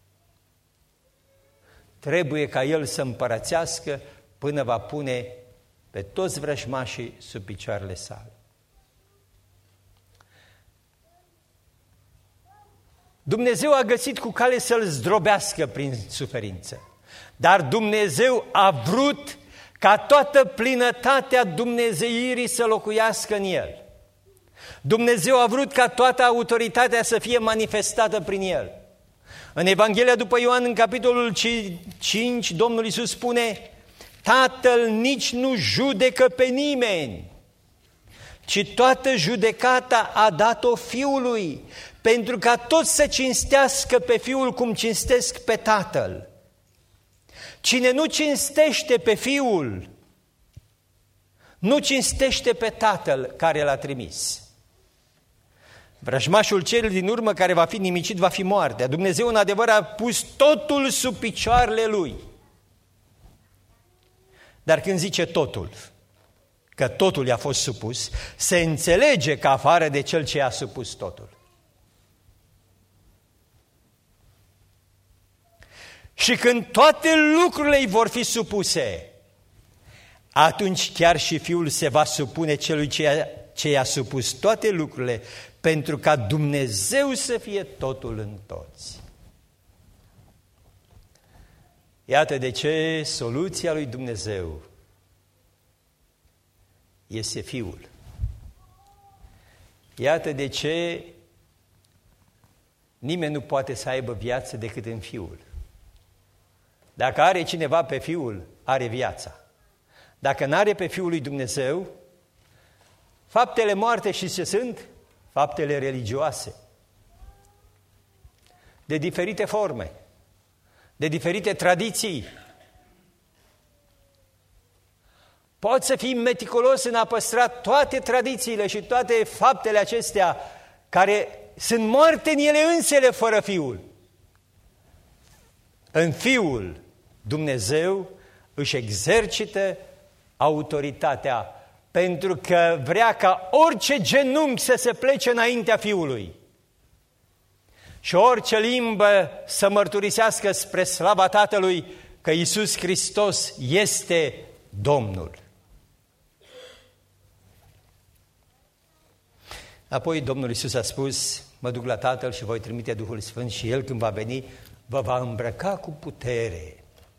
Trebuie ca El să împărățească până va pune pe toți vrăjmașii sub picioarele sale. Dumnezeu a găsit cu cale să-l zdrobească prin suferință, dar Dumnezeu a vrut ca toată plinătatea dumnezeirii să locuiască în El. Dumnezeu a vrut ca toată autoritatea să fie manifestată prin El. În Evanghelia după Ioan, în capitolul cinci, Domnul Iisus spune: Tatăl nici nu judecă pe nimeni, ci toată judecata a dat-o Fiului, pentru ca toți să cinstească pe Fiul cum cinstesc pe Tatăl. Cine nu cinstește pe Fiul, nu cinstește pe Tatăl care L-a trimis. Vrăjmașul cel din urmă care va fi nimicit va fi moartea. Dumnezeu în adevăr a pus totul sub picioarele Lui. Dar când zice totul, că totul i-a fost supus, se înțelege că afară de Cel ce i-a supus totul. Și când toate lucrurile îi vor fi supuse, atunci chiar și Fiul se va supune celui ce i-a supus toate lucrurile, pentru ca Dumnezeu să fie totul în toți. Iată de ce soluția lui Dumnezeu este Fiul. Iată de ce nimeni nu poate să aibă viață decât în Fiul. Dacă are cineva pe Fiul, are viața. Dacă n-are pe Fiul lui Dumnezeu, faptele moarte și ce sunt? Faptele religioase. De diferite forme, de diferite tradiții. Poți să fii meticulos în a păstra toate tradițiile și toate faptele acestea care sunt moarte în ele însele fără Fiul. În Fiul Dumnezeu își exercită autoritatea pentru că vrea ca orice genunchi să se plece înaintea Fiului și orice limbă să mărturisească spre slava Tatălui că Iisus Hristos este Domnul. Apoi Domnul Iisus a spus: mă duc la Tatăl și voi trimite Duhul Sfânt și El când va veni vă va îmbrăca cu putere.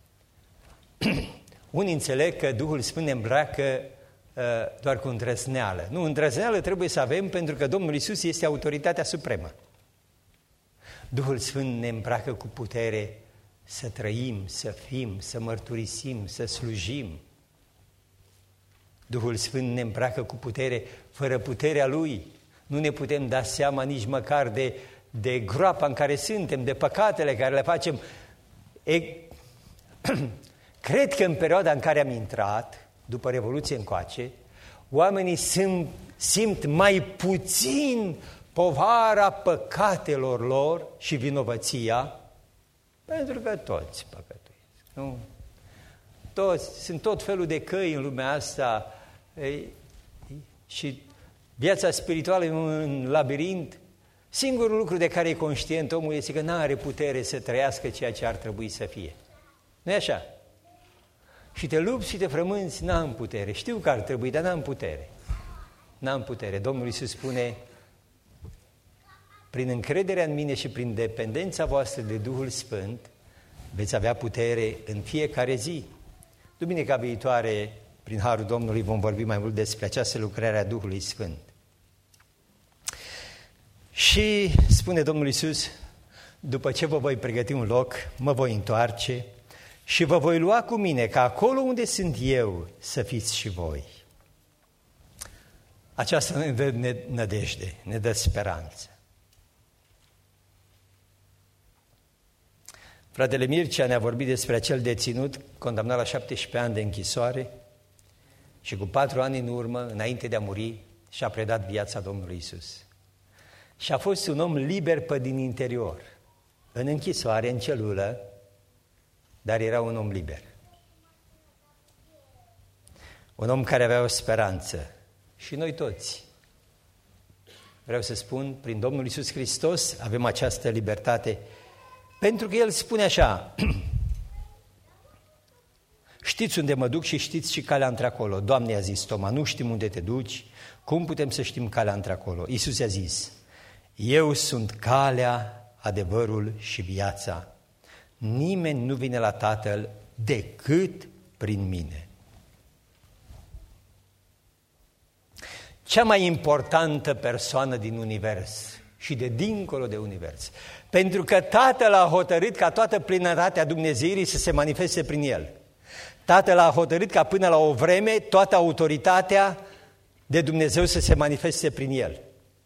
Unii înțeleg că Duhul Sfânt ne îmbracă uh, doar cu îndrăzneală. Nu, îndrăzneală trebuie să avem pentru că Domnul Iisus este autoritatea supremă. Duhul Sfânt ne îmbracă cu putere să trăim, să fim, să mărturisim, să slujim. Duhul Sfânt ne îmbracă cu putere, fără puterea Lui nu ne putem da seama nici măcar de, de groapa în care suntem, de păcatele care le facem. E, cred că în perioada în care am intrat, după Revoluție încoace, oamenii simt, simt mai puțin povara păcatelor lor și vinovăția, pentru că toți păcătuiesc. Nu? Toți, sunt tot felul de căi în lumea asta e, și viața spirituală e un labirint, Singurul lucru de care e conștient omul este că nu are putere să trăiască ceea ce ar trebui să fie. Nu-i așa? Și te lupți și te frămânți, n-am putere. Știu că ar trebui, dar n-am putere. N-am putere. Domnul Iisus spune, prin încrederea în mine și prin dependența voastră de Duhul Sfânt, veți avea putere în fiecare zi. Duminica viitoare, prin Harul Domnului, vom vorbi mai mult despre această lucrare a Duhului Sfânt. Și spune Domnul Iisus, după ce vă voi pregăti un loc, mă voi întoarce și vă voi lua cu mine, ca acolo unde sunt eu să fiți și voi. Aceasta ne dă nădejde, ne dă speranță. Fratele Mircea ne-a vorbit despre acel deținut condamnat la șaptesprezece ani de închisoare și cu patru ani în urmă, înainte de a muri, și-a predat viața Domnului Iisus. Și a fost un om liber pe din interior, în închisoare, în celulă, dar era un om liber. Un om care avea o speranță. Și noi toți, vreau să spun, prin Domnul Iisus Hristos avem această libertate, pentru că El spune așa, știți unde mă duc și știți și calea într-acolo. Doamne, i-a zis Toma, nu știm unde te duci, cum putem să știm calea într-acolo? Iisus i-a zis, eu sunt calea, adevărul și viața. Nimeni nu vine la Tatăl decât prin mine. Cea mai importantă persoană din univers și de dincolo de univers, pentru că Tatăl a hotărât ca toată plinătatea Dumnezeirii să se manifeste prin El. Tatăl a hotărât ca până la o vreme toată autoritatea de Dumnezeu să se manifeste prin El.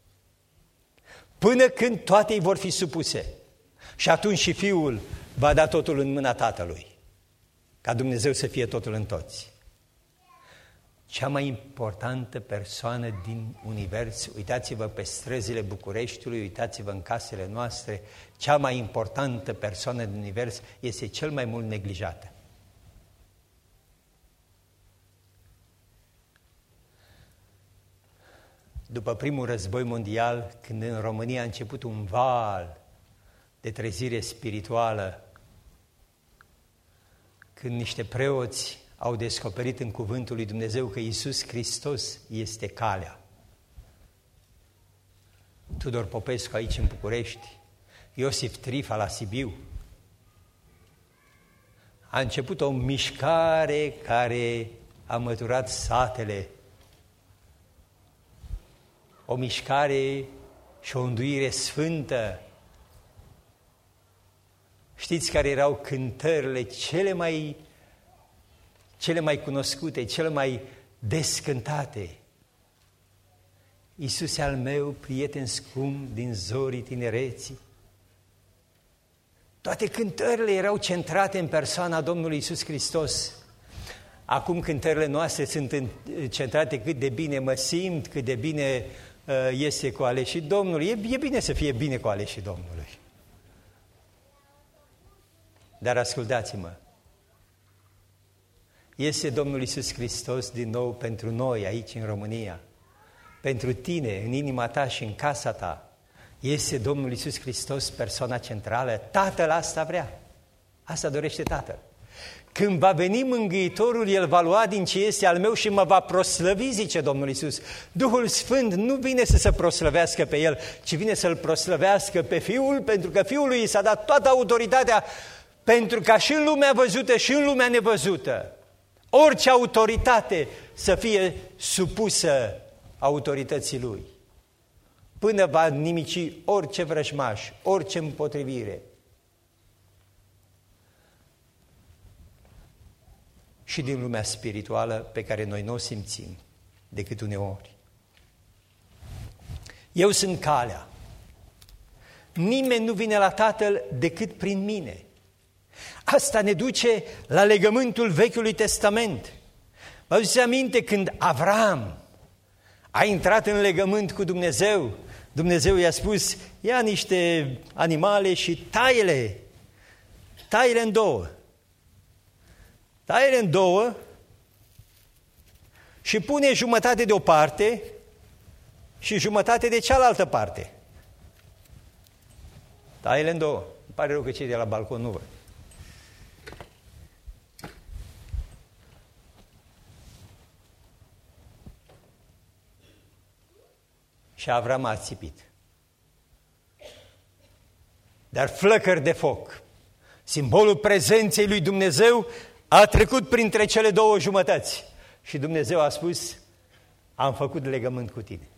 Până când toate îi vor fi supuse. Și atunci și Fiul va da totul în mâna Tatălui, ca Dumnezeu să fie totul în toți. Cea mai importantă persoană din univers, uitați-vă pe străzile Bucureștiului, uitați-vă în casele noastre, cea mai importantă persoană din univers este cel mai mult neglijată. După primul război mondial, când în România a început un val de trezire spirituală, când niște preoți au descoperit în cuvântul lui Dumnezeu că Iisus Hristos este calea. Tudor Popescu aici în București, Iosif Trifa la Sibiu. A început o mișcare care a măturat satele, o mișcare și o înduire sfântă. Știți care erau cântările cele mai, cele mai cunoscute, cele mai descântate? Iisuse al meu, prieten scump din zorii tinereții. Toate cântările erau centrate în persoana Domnului Iisus Hristos. Acum cântările noastre sunt centrate cât de bine mă simt, cât de bine uh, iese cu aleșii Domnului. E, e bine să fie bine cu aleșii Domnului. Dar ascultați-mă, este Domnul Iisus Hristos din nou pentru noi aici în România, pentru tine, în inima ta și în casa ta. Este Domnul Iisus Hristos persoana centrală. Tatăl asta vrea, asta dorește Tatăl. Când va veni Mângâitorul, El va lua din ce este al meu și mă va proslăvi, zice Domnul Iisus. Duhul Sfânt nu vine să se proslăvească pe El, ci vine să-L proslăvească pe Fiul, pentru că Fiului i s-a dat toată autoritatea, pentru ca și în lumea văzută și în lumea nevăzută, orice autoritate să fie supusă autorității Lui, până va nimici orice vrăjmaș, orice împotrivire. Și din lumea spirituală pe care noi nu o simțim decât uneori. Eu sunt calea. Nimeni nu vine la Tatăl decât prin mine. Asta ne duce la legământul Vechiului Testament. Vă aduceți aminte când Avram a intrat în legământ cu Dumnezeu? Dumnezeu i-a spus, ia niște animale și taie-le, taie-le în două. Taie-le în două și pune jumătate de o parte și jumătate de cealaltă parte. Da, ele în două. Îmi pare rău că cei de la balcon nu văd. Și Avram a țipit. Dar flăcări de foc, simbolul prezenței lui Dumnezeu, a trecut printre cele două jumătăți. Și Dumnezeu a spus, am făcut legământ cu tine.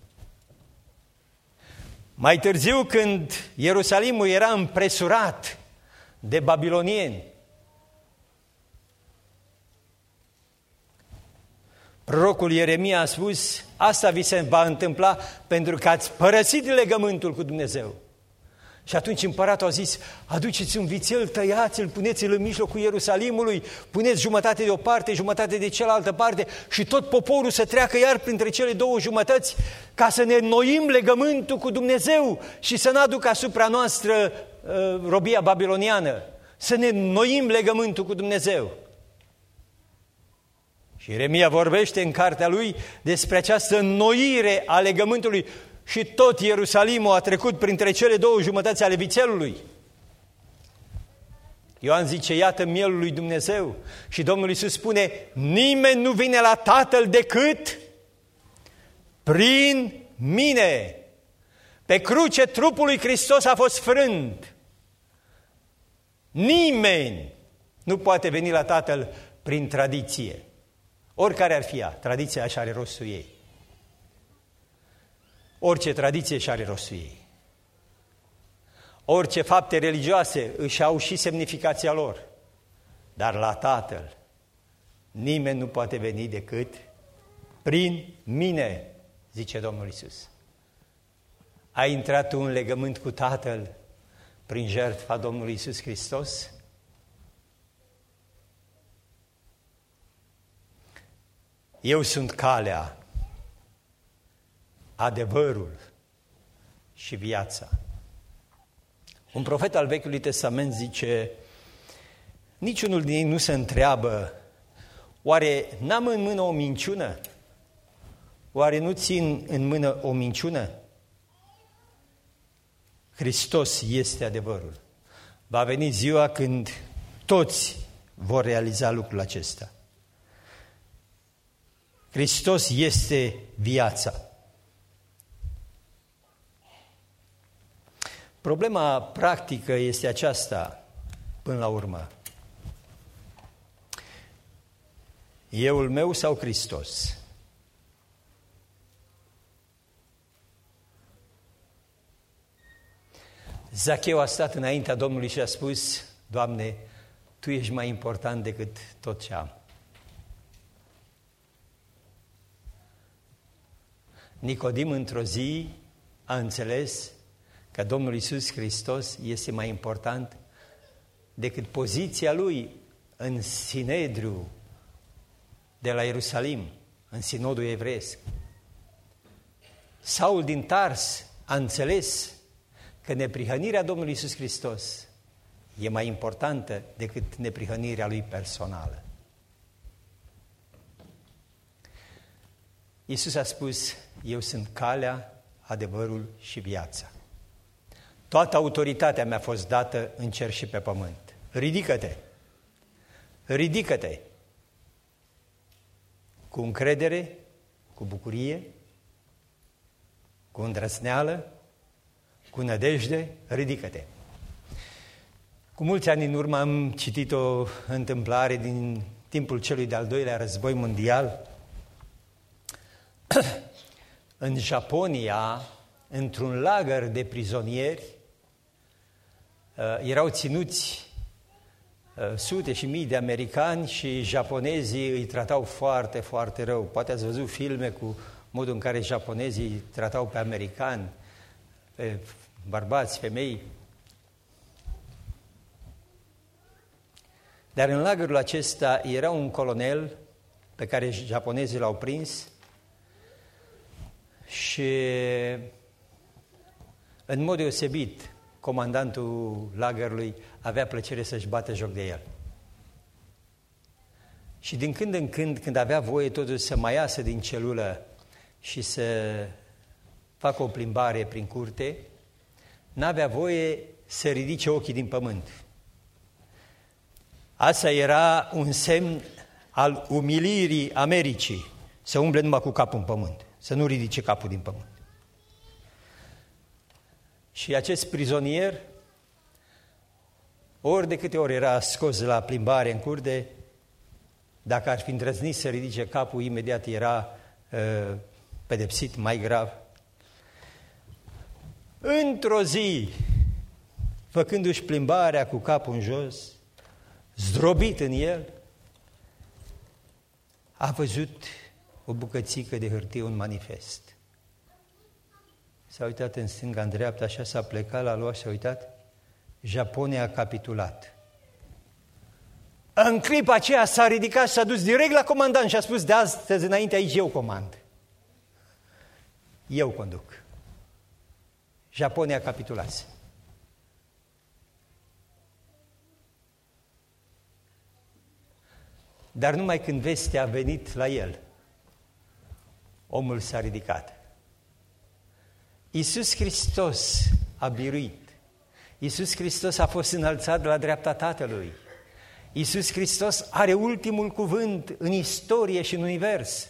Mai târziu, când Ierusalimul era împresurat de babilonieni, prorocul Ieremia a spus, asta vi se va întâmpla pentru că ați părăsit legământul cu Dumnezeu. Și atunci împăratul a zis, aduceți un vițel, tăiați-l, puneți-l în mijlocul Ierusalimului, puneți jumătate de o parte, jumătate de cealaltă parte și tot poporul să treacă iar printre cele două jumătăți ca să ne înnoim legământul cu Dumnezeu și să n-aducă asupra noastră uh, robia babiloniană, să ne înnoim legământul cu Dumnezeu. Și Ieremia vorbește în cartea lui despre această înnoire a legământului. Și tot Ierusalimul a trecut printre cele două jumătăți ale vițelului. Ioan zice, iată mielul lui Dumnezeu. Și Domnul Iisus spune, nimeni nu vine la Tatăl decât prin mine. Pe cruce trupul lui Hristos a fost frânt. Nimeni nu poate veni la Tatăl prin tradiție. Oricare ar fi ea, tradiția așa are rostul ei. Orice tradiție și are rostul ei. Orice fapte religioase își au și semnificația lor. Dar la Tatăl nimeni nu poate veni decât prin mine, zice Domnul Iisus. Ai intrat tu în legământ cu Tatăl prin jertfa Domnului Iisus Hristos? Eu sunt calea, adevărul și viața. Un profet al Vechiului Testament zice, niciunul din ei nu se întreabă, oare n-am în mână o minciună? Oare nu țin în mână o minciună? Hristos este adevărul. Va veni ziua când toți vor realiza lucrul acesta. Hristos este viața. Problema practică este aceasta, până la urmă. Euul meu sau Hristos? Zacheu a stat înaintea Domnului și a spus, Doamne, Tu ești mai important decât tot ce am. Nicodim într-o zi a înțeles că Domnul Iisus Hristos este mai important decât poziția lui în Sinedriu de la Ierusalim, în Sinodul evreiesc. Saul din Tars a înțeles că neprihănirea Domnului Iisus Hristos e mai importantă decât neprihănirea lui personală. Iisus a spus, eu sunt calea, adevărul și viața. Toată autoritatea mi-a fost dată în cer și pe pământ. Ridică-te! Ridică-te! Cu încredere, cu bucurie, cu îndrăzneală, cu nădejde, ridică-te! Cu mulți ani în urmă am citit o întâmplare din timpul celui de-al doilea război mondial. În Japonia, într-un lagăr de prizonieri, erau ținuți sute și mii de americani și japonezii îi tratau foarte, foarte rău. Poate ați văzut filme cu modul în care japonezii tratau pe americani, pe bărbați, femei. Dar în lagărul acesta era un colonel pe care japonezii l-au prins și în mod deosebit comandantul lagărului avea plăcere să-și bată joc de el. Și din când în când, când avea voie totuși să mai iasă din celulă și să facă o plimbare prin curte, n-avea voie să ridice ochii din pământ. Asta era un semn al umilirii Americii, să umble numai cu capul în pământ, să nu ridice capul din pământ. Și acest prizonier, ori de câte ori era scos la plimbare în curde, dacă ar fi îndrăznit să ridice capul, imediat era uh, pedepsit mai grav. Într-o zi, făcându-și plimbarea cu capul în jos, zdrobit în el, a văzut o bucățică de hârtie, un manifest. S-a uitat în stânga, în dreapta, așa s-a plecat, l-a luat și s-a uitat. Japonia a capitulat. În clipa aceea s-a ridicat și s-a dus direct la comandant și a spus: de astăzi înainte aici eu comand. Eu conduc. Japonia a capitulat. Dar numai când vestea a venit la el, omul s-a ridicat. Iisus Hristos a biruit. Iisus Hristos a fost înălțat la dreapta Tatălui. Iisus Hristos are ultimul cuvânt în istorie și în univers.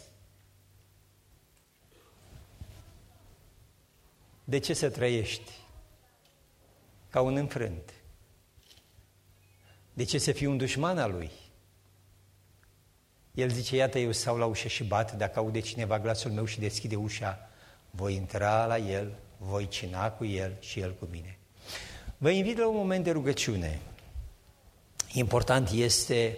De ce să trăiești ca un înfrânt? De ce să fii un dușman al lui? El zice: iată, eu stau la ușă și bat, dacă aude cineva glasul meu și deschide ușa, voi intra la el, voi cina cu el și el cu mine. Vă invit la un moment de rugăciune. Important este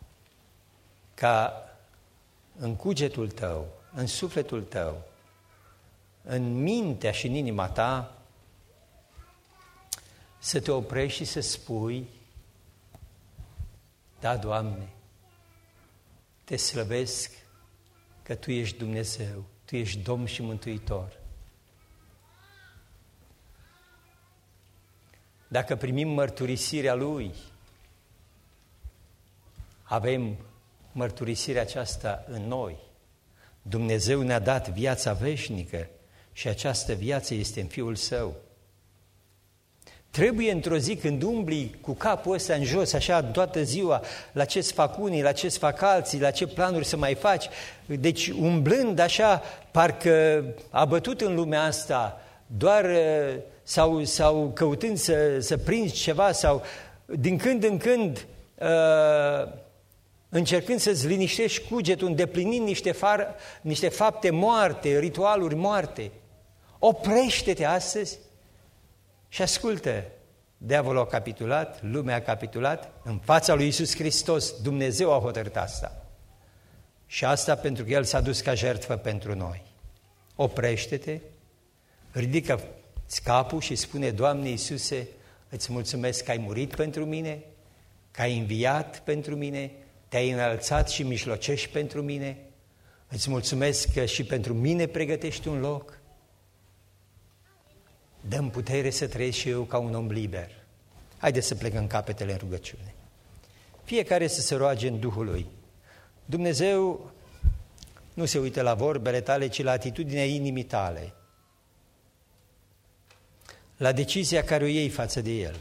ca în cugetul tău, în sufletul tău, în mintea și în inima ta, să te oprești și să spui: da, Doamne, te slăvesc că Tu ești Dumnezeu, Tu ești Domn și Mântuitor. Dacă primim mărturisirea Lui, avem mărturisirea aceasta în noi. Dumnezeu ne-a dat viața veșnică și această viață este în Fiul Său. Trebuie într-o zi, când umbli cu capul ăsta în jos, așa toată ziua, la ce-ți fac unii, la ce-ți fac alții, la ce planuri să mai faci, deci umblând așa, parcă abătut în lumea asta, doar sau, sau căutând să, să prinzi ceva, sau din când în când uh, încercând să-ți liniștești cugetul, îndeplinind niște, far, niște fapte moarte, ritualuri moarte. Oprește-te astăzi și ascultă. Diavolul a capitulat, lumea a capitulat, în fața lui Iisus Hristos Dumnezeu a hotărât asta. Și asta pentru că El s-a dus ca jertfă pentru noi. Oprește-te, ridică-ți capul și spune: Doamne Iisuse, îți mulțumesc că ai murit pentru mine, că ai înviat pentru mine, te-ai înălțat și mijlocești pentru mine, îți mulțumesc că și pentru mine pregătești un loc. Dă-mi putere să trăiesc și eu ca un om liber. Haideți să plecăm capetele în rugăciune. Fiecare să se roage în Duhul lui. Dumnezeu nu se uită la vorbele tale, ci la atitudinea inimii tale, la decizia care o iei față de El.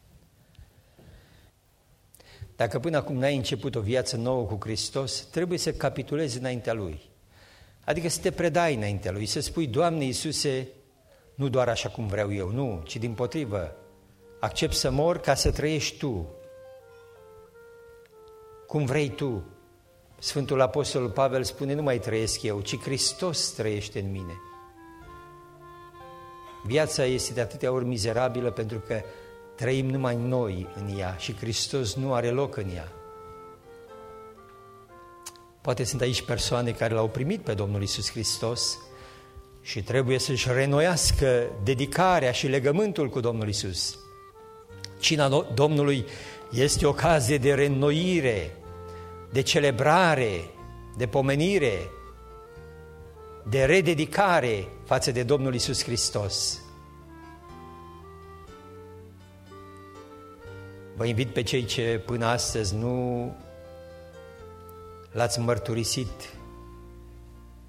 Dacă până acum n-ai început o viață nouă cu Hristos, trebuie să capitulezi înaintea Lui. Adică să te predai înaintea Lui, să spui: Doamne Iisuse, nu doar așa cum vreau eu, nu, ci dimpotrivă, accept să mor ca să trăiești Tu, cum vrei Tu. Sfântul Apostol Pavel spune: nu mai trăiesc eu, ci Hristos trăiește în mine. Viața este de atâtea ori mizerabilă pentru că trăim numai noi în ea și Hristos nu are loc în ea. Poate sunt aici persoane care L-au primit pe Domnul Iisus Hristos și trebuie să-și reînnoiască dedicarea și legământul cu Domnul Iisus. Cina Domnului este ocazie de reînnoire, de celebrare, de pomenire, de rededicare față de Domnul Iisus Hristos. Vă invit pe cei ce până astăzi nu L-ați mărturisit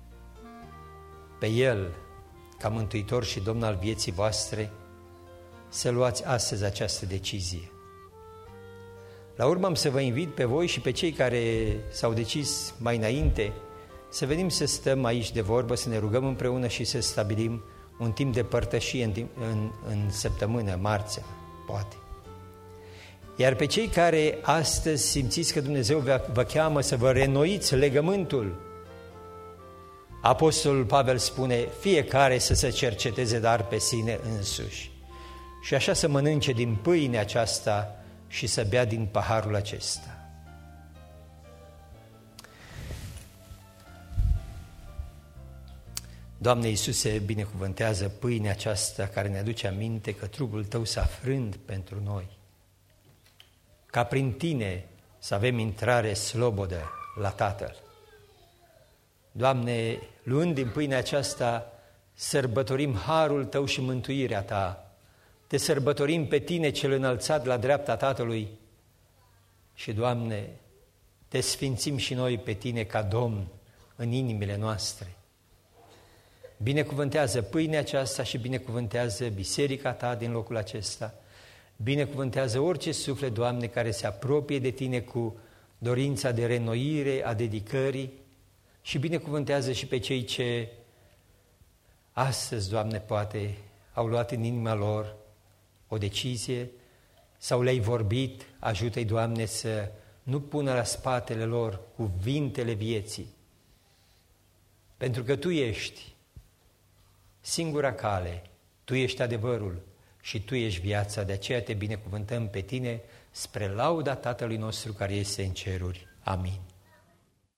pe El ca Mântuitor și Domn al vieții voastre, să luați astăzi această decizie. La urmă am să vă invit pe voi și pe cei care s-au decis mai înainte să venim să stăm aici de vorbă, să ne rugăm împreună și să stabilim un timp de părtășie în, timp, în, în săptămână, marțea, poate. Iar pe cei care astăzi simțiți că Dumnezeu vă cheamă să vă reînnoiți legământul, Apostolul Pavel spune, fiecare să se cerceteze dar pe sine însuși și așa să mănânce din pâinea aceasta și să bea din paharul acesta. Doamne Iisuse, binecuvântează pâinea aceasta care ne aduce aminte că trupul Tău s-a frânt pentru noi, ca prin Tine să avem intrare slobodă la Tatăl. Doamne, luând din pâinea aceasta, sărbătorim harul Tău și mântuirea Ta. Te sărbătorim pe Tine cel înălțat la dreapta Tatălui și, Doamne, Te sfințim și noi pe Tine ca Domn în inimile noastre. Binecuvântează pâinea aceasta și binecuvântează biserica Ta din locul acesta. Binecuvântează orice suflet, Doamne, care se apropie de Tine cu dorința de reînnoire, a dedicării și binecuvântează și pe cei ce astăzi, Doamne, poate au luat în inima lor o decizie sau le-ai vorbit, ajută-i, Doamne, să nu pună la spatele lor cuvintele vieții, pentru că Tu ești singura cale, Tu ești adevărul și Tu ești viața, de aceea Te binecuvântăm pe Tine spre lauda Tatălui nostru care este în ceruri. Amin.